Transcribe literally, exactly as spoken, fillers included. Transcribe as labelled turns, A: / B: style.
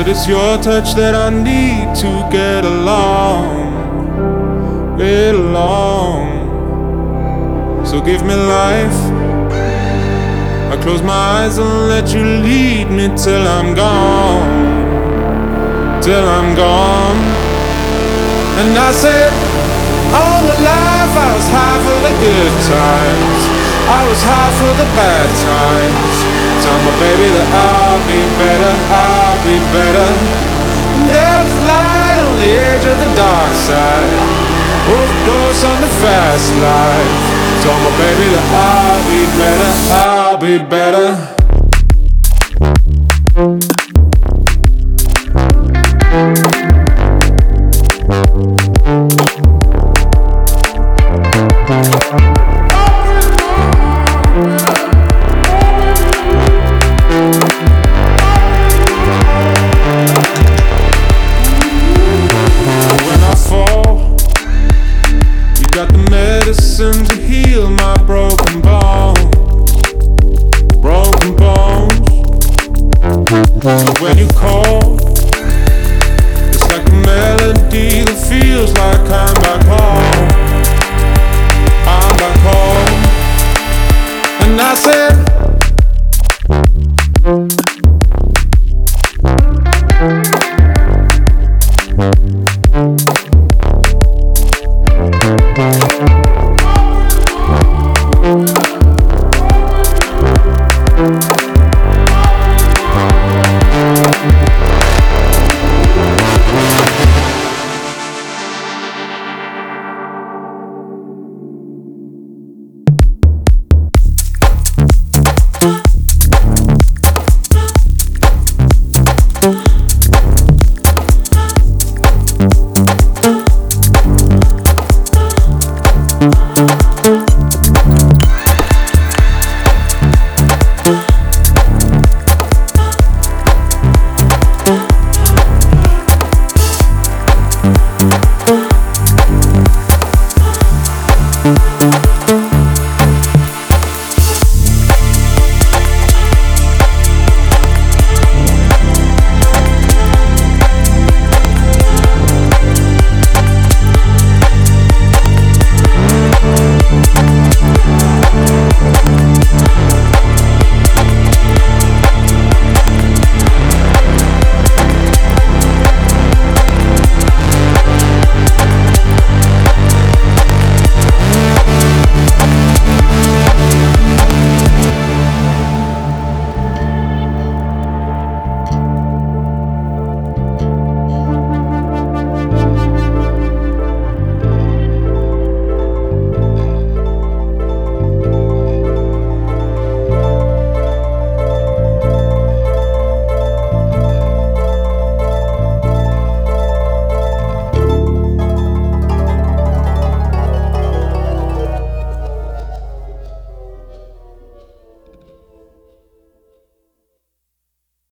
A: But it's your touch that I need to get along, get along. So give me life. I close my eyes and let you lead me till I'm gone, till I'm gone. And I said, all my life I was high for the good times, I was high for the bad times. Tell my baby that I'll be better, I'll be better. There's light on the edge of the dark side, overdose on the fast life. Tell my baby that I'll be better, I'll be better. When I fall, you got the medicine to heal my broken bones, broken bones. But when you call, it's like a melody that feels like I'm back home, I'm back home. And I said,
B: We'll be right back.